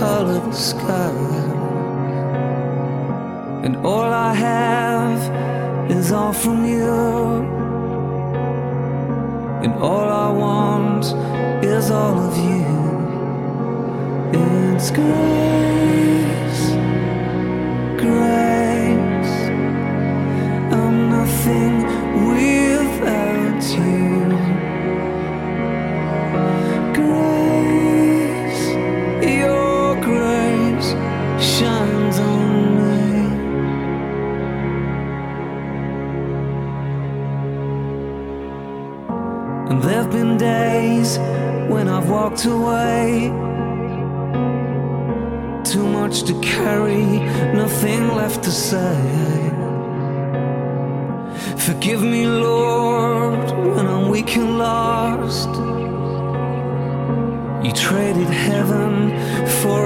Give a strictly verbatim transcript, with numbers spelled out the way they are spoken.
color the sky. And all I have is all from you, and all I want is all of you. It's grace, grace. I'm nothing without you. Grace, your grace shines on me. And there've been days when I've walked away, too much to carry, nothing left to say. Forgive me, Lord, when I'm weak and lost. You traded heaven for